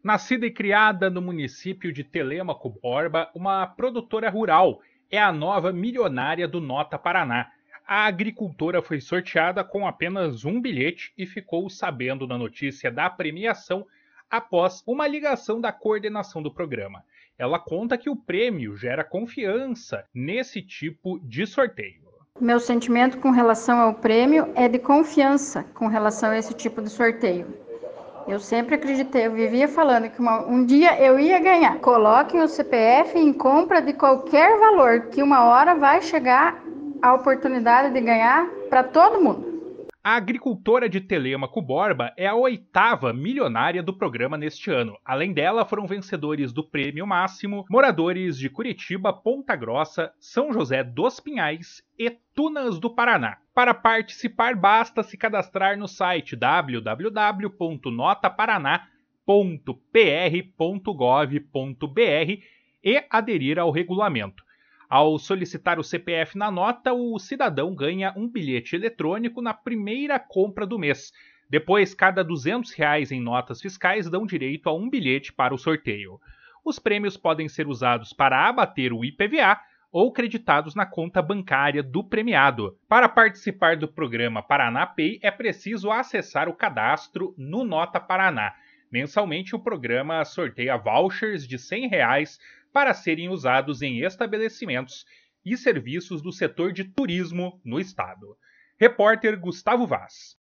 Nascida e criada no município de Telêmaco Borba, uma produtora rural é a nova milionária do Nota Paraná. A agricultora foi sorteada com apenas um bilhete e ficou sabendo da notícia da premiação após uma ligação da coordenação do programa. Ela conta que o prêmio gera confiança nesse tipo de sorteio. Meu sentimento com relação ao prêmio é de confiança com relação a esse tipo de sorteio. Eu sempre acreditei, eu vivia falando que um dia eu ia ganhar. Coloquem o CPF em compra de qualquer valor, que uma hora vai chegar a oportunidade de ganhar para todo mundo. A agricultora de Telêmaco Borba é a oitava milionária do programa neste ano. Além dela, foram vencedores do prêmio máximo moradores de Curitiba, Ponta Grossa, São José dos Pinhais e Tunas do Paraná. Para participar, basta se cadastrar no site www.notaparaná.pr.gov.br e aderir ao regulamento. Ao solicitar o CPF na nota, o cidadão ganha um bilhete eletrônico na primeira compra do mês. Depois, cada R$ 200 em notas fiscais dão direito a um bilhete para o sorteio. Os prêmios podem ser usados para abater o IPVA ou creditados na conta bancária do premiado. Para participar do programa Paraná Pay, é preciso acessar o cadastro no Nota Paraná. Mensalmente, o programa sorteia vouchers de R$ 100 para serem usados em estabelecimentos e serviços do setor de turismo no estado. Repórter Gustavo Vaz.